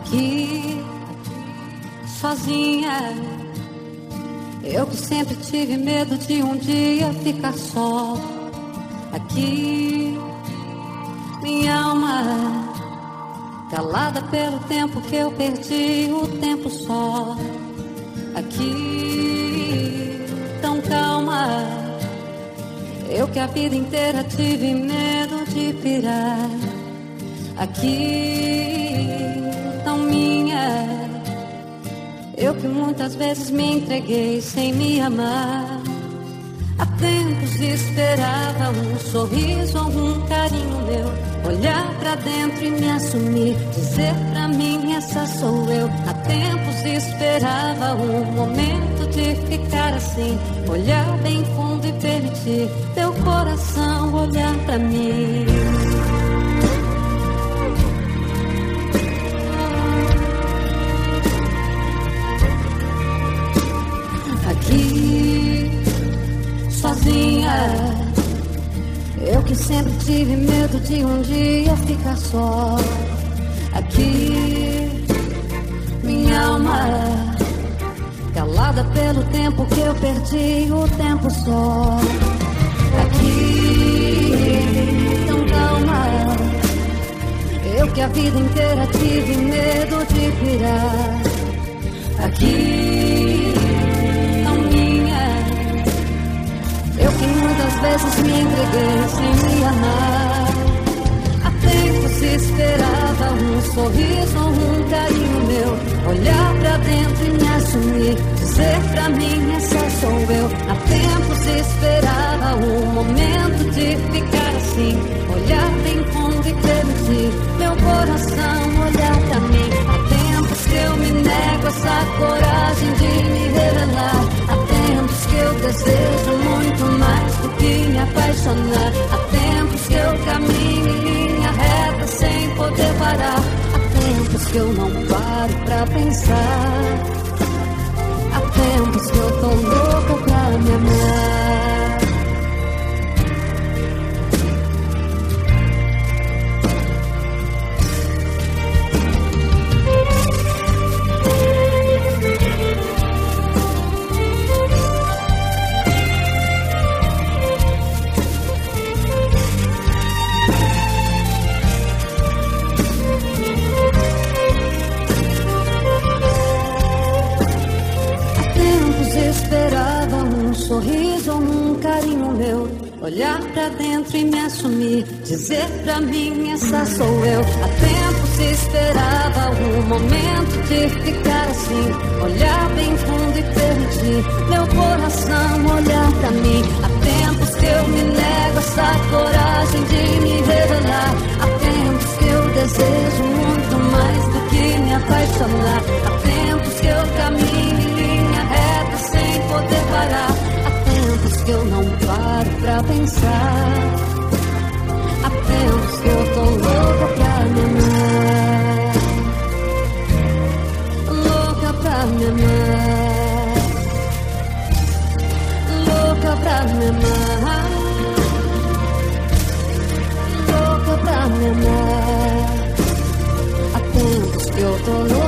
aqui, sozinha. Eu que sempre tive medo de um dia ficar só. Aqui, minha alma, calada pelo tempo que eu perdi, o tempo só. Aqui, tão calma, eu que a vida inteira tive medo de pirar. Aqui, tão minha, eu que muitas vezes me entreguei sem me amar. Há tempos esperava um sorriso ou um carinho meu, olhar pra dentro e me assumir, dizer pra mim essa sou eu. Há tempos esperava um momento de ficar assim, olhar bem fundo e permitir teu coração olhar pra mim. Aqui, sozinha, eu que sempre tive medo de um dia ficar só. Aqui, minha alma, calada pelo tempo que eu perdi, o tempo só. Aqui, tão calma, eu que a vida inteira tive medo de pirar. Aqui, tão minha, eu que muitas vezes me entreguei sem me amar. Há tempos esperava um sorriso ou um carinho meu, olhar pra dentro e me assumir, dizer pra mim essa sou eu. Há tempos esperava um momento de ficar assim, olhar bem fundo e permitir meu coração olhar pra mim. Há tempos que eu me nego essa coragem de me revelar. Há tempos que eu desejo muito mais do que me apaixonar. Há tempos que eu caminho em linha reta sem poder parar. Há tempos que eu não paro pra pensar. Há tempos que eu tô louca pra me amar. Esperava um sorriso ou um carinho meu, olhar pra dentro e me assumir, dizer pra mim essa sou eu. Há tempos esperava um momento de ficar assim, olhar bem fundo e permitir meu coração olhar pra mim. Há tempos que eu me nego essa coragem de me revelar. Há tempos que eu desejo muito mais do que me apaixonar. Há tempos que eu caminho em linha reta sem poder parar. Há tempos que eu não paro pra pensar. Há tempos que eu tô louca pra me amar. Louca pra me amar. Louca pra me amar. Louca pra me amar. Há tempos que eu tô louca